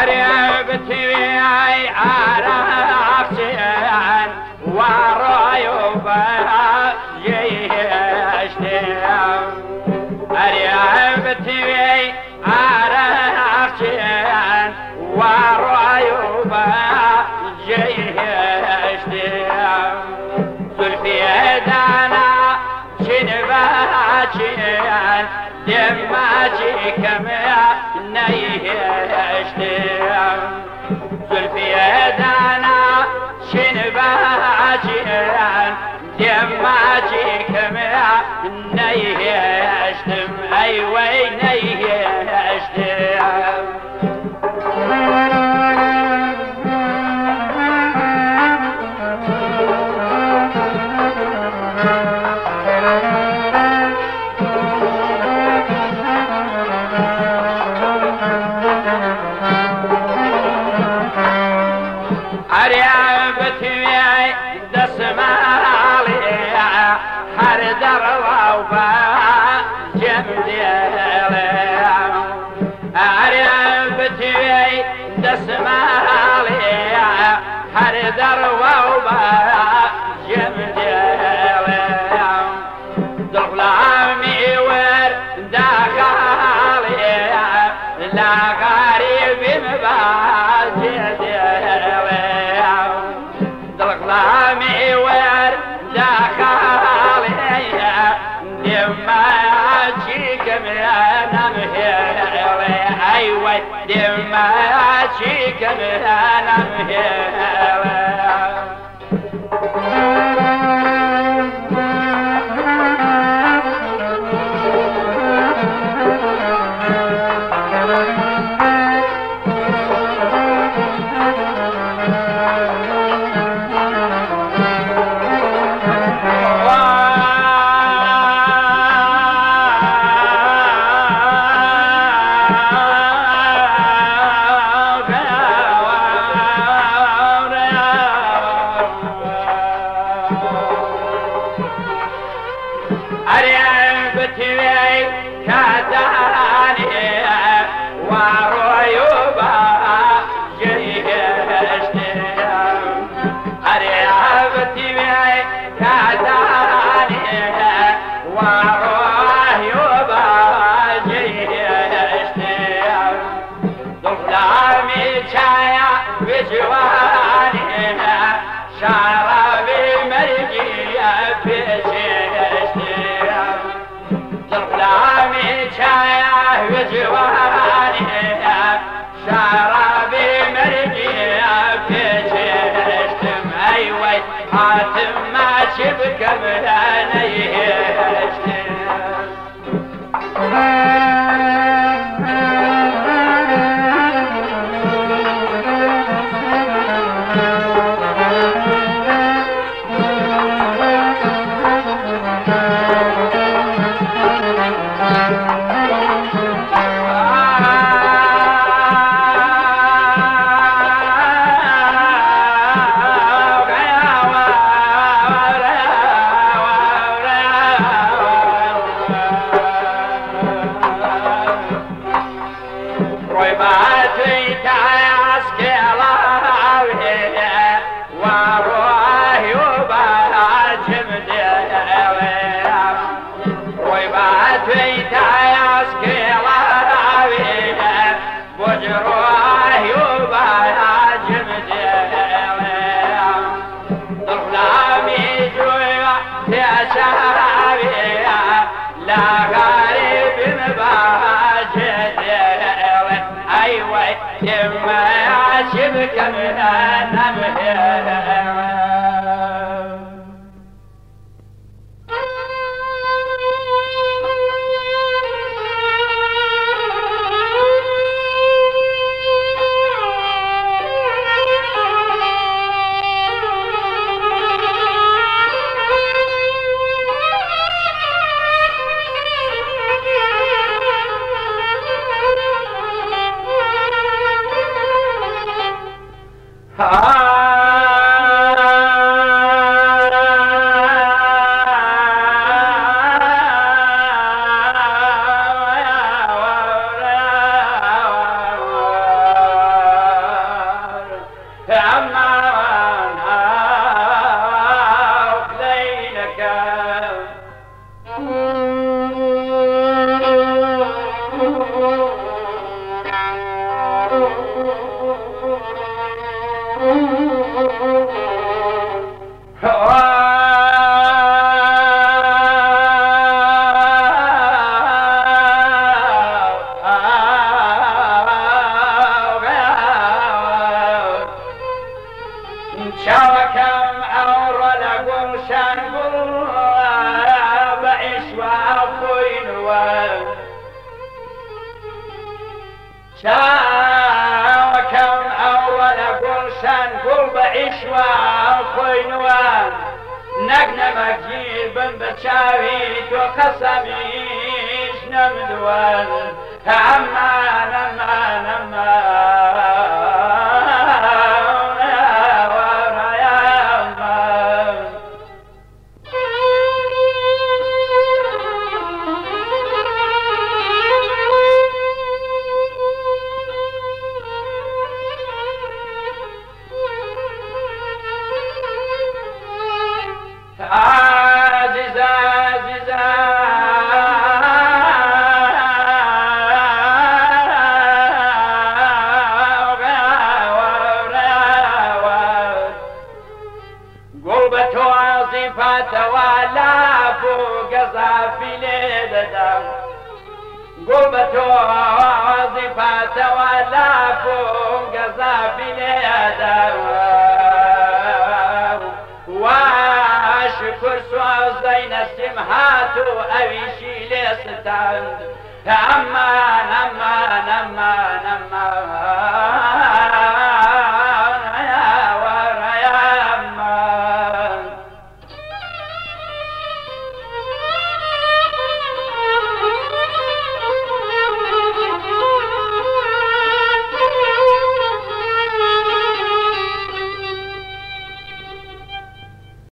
أريبتي عرفتين ورايوبا جيشتين أريبتي عرفتين ورايوبا جيشتين زلفي دانا شنباتين دماجي كما نيشتين زلفي دانا شنباتين دماجي كما نيشتين أيوة نيشتين أريبتي دسمالي حردر ووبا جمديلي أريبتي دسمالي حردر ووبا جمديلي ظلامي ورداخالي لا غريب مباجدي ظلامي ورداخالي دماجيك من أمهيلي أيوة دماجيك من أمهيلي أريبتي كاتاني ورويوبا جيشتين أريبتي كاتاني ورويوبا جيشتين ظلامي شايا بجواني شرابي مرقية بجيشتين ظلامي شايا بجواني شرابي مرقية بجيشتين أيوة حاتم ما شبك ملاني يشتين لا غريب مباجد أيوة يما شبك من النمهر شاوكم أورا لقرشان قرب عشوا خوينوا شاوكم أورا لقرشان قرب عشوا خوينوا نقنا مجير بن بتشاويد وقسميش نمدوان أمان أمان أمان قربة وظيفة ولا فوق زافلة واشكر سوزين السمحات وأويشي لستاند أمان أمان أمان أمان